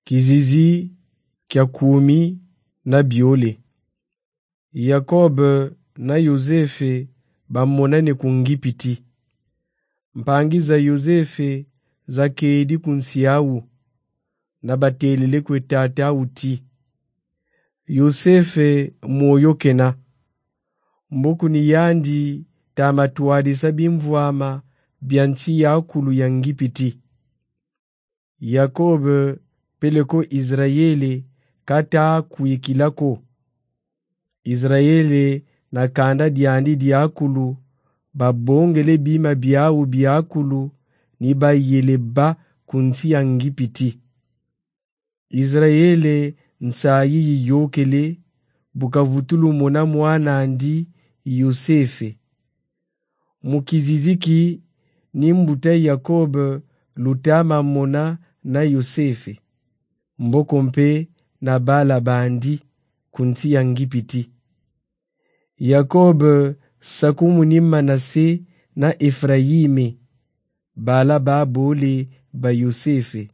Kizizi kya 12. Yakobo na Yosefe bamonane kungipiti. Mpangiza Yosefe zakedi kunsiawu na batelele kwe tata uti. Yosefe moyo kena. Mboku ni yandi tamatuadi sabimvuama bianti yakulu yangipiti. Yakobo peleko Israeli kata kuikilako. Israeli na kanda diandi diakulu babongele bima biawu biakulu ni bayeleba kunti yangipiti. Israeli nsayi yokele bukavutulu mona mwana andi Yosefe. Mukiziziki ni mbuta Yakobo lutama mona na Yosefe. Mboko mpe na bala bandi kunti yangipiti. Yakobo sakumu ni Manase na Efraime bala babole ba Yosefe.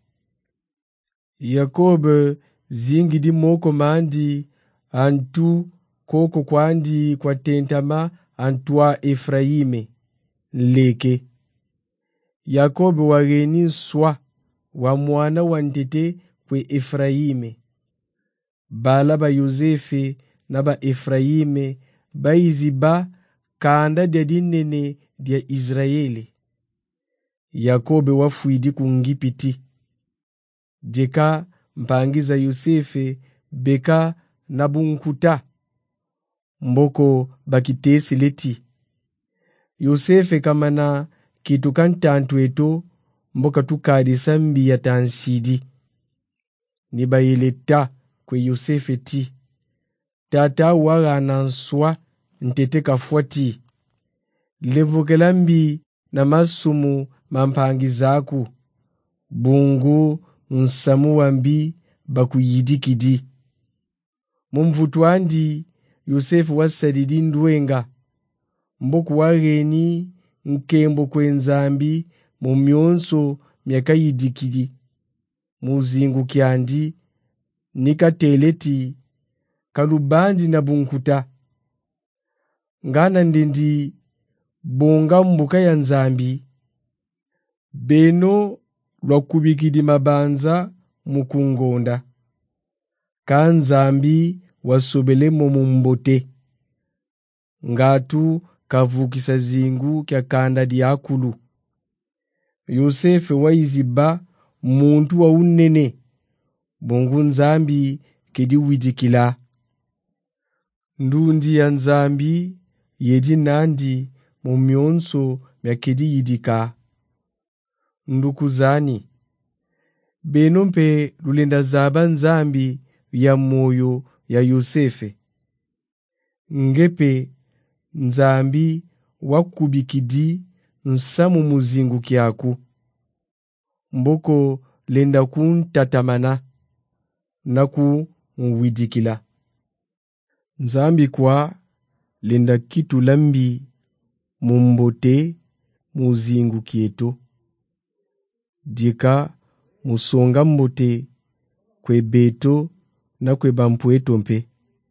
Yakobo zingidi moko mandi antu koko kwandi kwa tentama antua Efraime leke. Yakobo wageni swa wa mwana wantete kwe Efraime. Bala ba Yosefe na ba Efraime baiziba kanda dedinene dia Israeli. Yakobo wafuidi kungipiti. Deka mpangiza Yosefe beka na bunkuta. Mboko bakitesi leti. Yosefe kamana kitu kantantu eto mboka tukadi sambi ya tansidi. Niba yeleta kwe Yosefe ti. Tata waga nanswa ntete kafuati. Levukelambi na masumu mampangizaku. Bungu nsamu wambi bakuyidikidi. Mumvutuandi Yosefe wasadidi ndwenga. Mboku wageni nkembo kwenzambi mumyonso miaka yidikidi. Muzingu kiandi nikateleti kalubandi na bunkuta. Ngana ndendi bonga mbuka ya nzambi. Beno lwakubikidi mabanza mukungonda. Kanzambi wasobele mumbote. Ngatu kavukisa zingu kya kanda diakulu. Yosefe waiziba muntu wa unene. Bongu nzambi kedi widikila. Ndundi ya nzambi yedi nandi mumyonso mya kedi yidika. Ndukuzani. Benompe lulenda zaba nzambi ya moyo ya Yosefe. Ngepe nzambi wakubikidi nsamu muzingu kiaku. Mboko lenda kuntatamana naku mwidikila. Nzambi kwa lenda kitu lambi mumbote muzingu kieto. Dika musonga mbote kwe beto na kwe bampueto mpe.